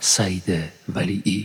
سعید ولیعی.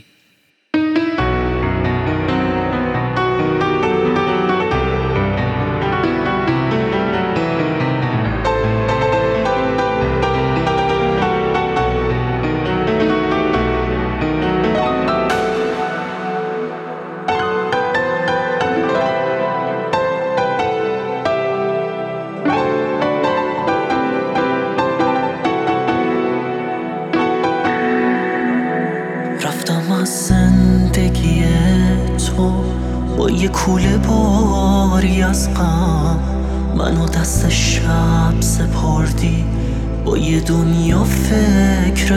رفتم از زندگی تو با یه کوله باری از غم، منو دست شب سپردی با یه دنیا فکر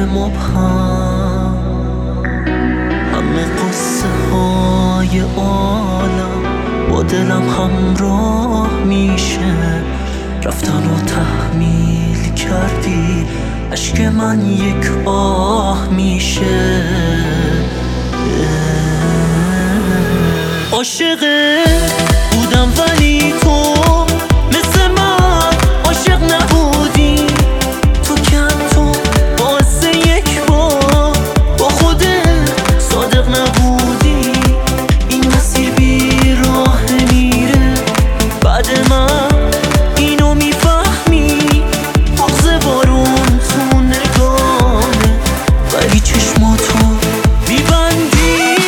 مبهم. همه قصه های عالم با دلم همراه میشه، رفتن و تحمیل کردی عشق من یک آه میشه. عاشقت بودم ولی تو مثل من عاشق نبودی. تو باعث یک بار با خودت صادق نبودی. این مسیر بی راه میره، بعد من اینو میفهمی. بغض بارون تو نگاهه ولی چشماتو میبندی.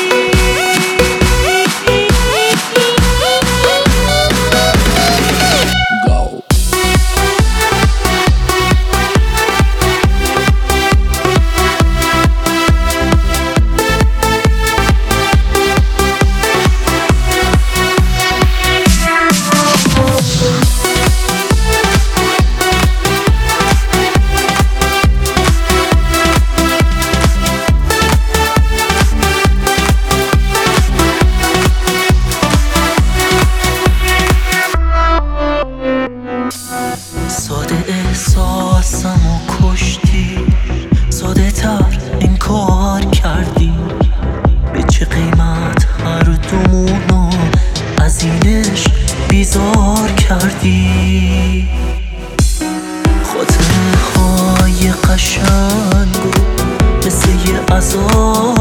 ساده احساسمو کشتی، ساده تر انکار کردی. به چه قیمت هر دومونو از اینش بیزار کردی. خاطره های قشنگو مثل یه عذاب